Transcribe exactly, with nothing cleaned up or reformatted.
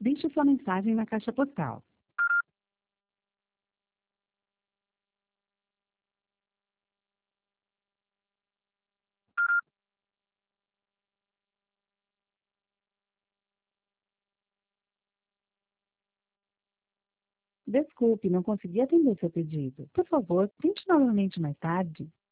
Deixe sua mensagem na caixa postal. Desculpe, não consegui atender seu pedido. Por favor, tente novamente mais tarde.